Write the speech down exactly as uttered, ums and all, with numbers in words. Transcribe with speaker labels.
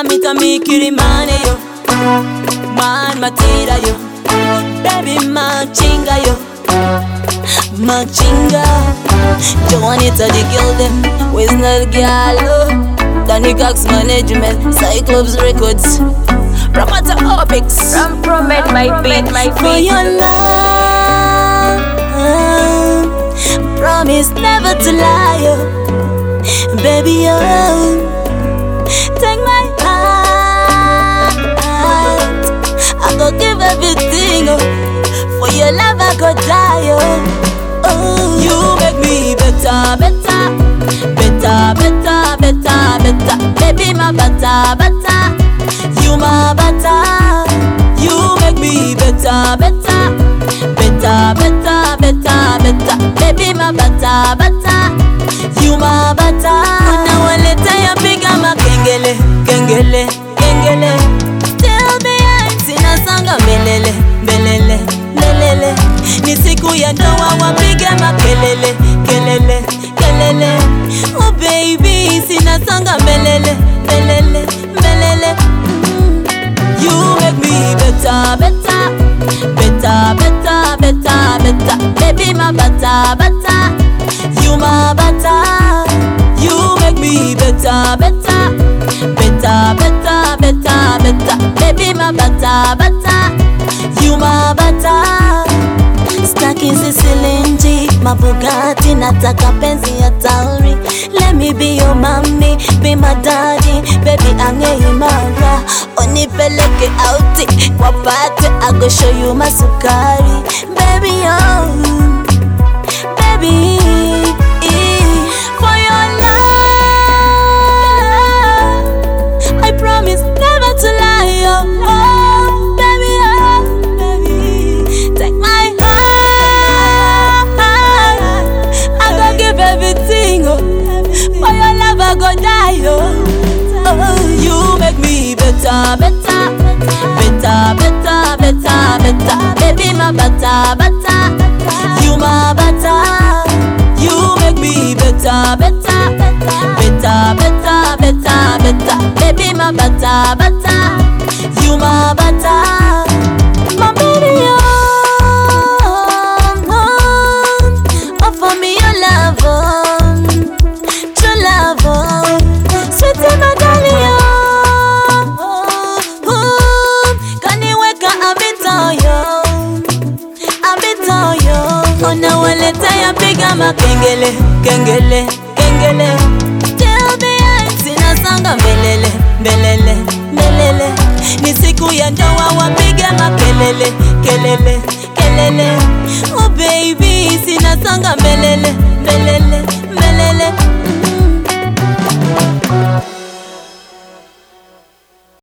Speaker 1: Mamita mikiri mane yo, man matira yo, baby machinga yo, machinga. Joanita the girl them, where's not girl? Danny Cox Management, Cyclops Records, Ramata Opex,
Speaker 2: From Promed my beat, my
Speaker 1: for
Speaker 2: beat.
Speaker 1: your love, promise never to lie, oh. Baby, oh, take my heart, I go give everything, oh. For your love I go die, oh. Oh, you make me better, better, better, better, better, better. Baby, my better, better. You my better. You make me better, better, better, better, better, better. Baby, my better, better. You my better. Now I let you pick up my kengele, kengele, kengele. Till the end, sina sanga melele, melele, melele. Ni siku ya ndoa wapige makelele, kelele, kelele. Oh baby, sina sanga melele, melele, melele. Mm. You make me better, better, better, better, better, better. Baby, my better, better. You my better. You make me better, better, better, better, better, better. Baby, my better, better. You my better. Staki zisilinji, my Bugatti, nataka penzi ya tauri. Let me be your mommy, be my daddy. Baby, ange imara, onipeleke outi kwa party, I go show you my sukari. Baby, oh, baby, for your love, I promise never to lie, oh, oh baby, oh, baby, take my everything, oh. For your love I go die, oh. Oh, you make me better, better, better, better, better, better. Baby, my better, better. You my better. You make me better, better, better, better, better, better. Baby, my better, better. You my better. My baby, oh. Kengele, kengele, kengele. Till the end, sina sanga melele, melele, melele. Ni siku ya ndoa wapige makelele, kelele, kelele. Oh baby, sina sanga melele, melele.